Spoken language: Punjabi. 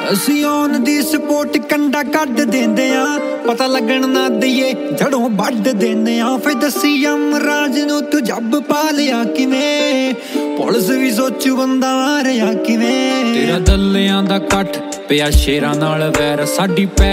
ਅਸੀਂ ਔਨ ਦੀ ਸਪੋਰਟ ਕੰਡਾ ਕੱਢ ਦਿੰਦੇ ਆ, ਪਤਾ ਲੱਗਣ ਨਾ ਦਈਏ ਜੜੋਂ ਵੱਢ ਦਿੰਦੇ ਆ। ਫਿਰ ਦੱਸੀ ਯਮਰਾਜ ਨੂੰ ਤੂੰ ਜੱਬ ਪਾ ਲਿਆ ਕਿਵੇਂ, ਪੁਲਿਸ ਵੀ ਸੋਚੂ ਬੰਦਾ ਮਾਰਿਆ ਕਿਵੇਂ। ਤੇਰਾ ਦੱਲਿਆਂ ਦਾ ਕੱਠ ਪਿਆ ਸ਼ੇਰਾਂ ਨਾਲ ਵੈਰ, ਸਾਡੀ